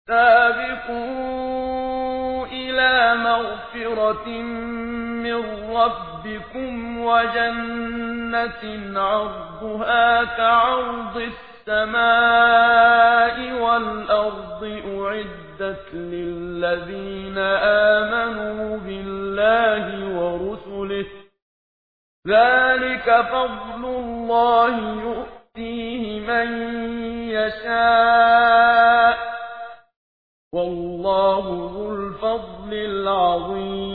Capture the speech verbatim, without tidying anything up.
سابقوا إلى مغفرة من ربكم وجنة عرضها كعرض السماء والأرض أعدت للذين آمنوا بالله ورسله ذلك فضل الله يؤتيه من يشاء والله ذو الفضل العظيم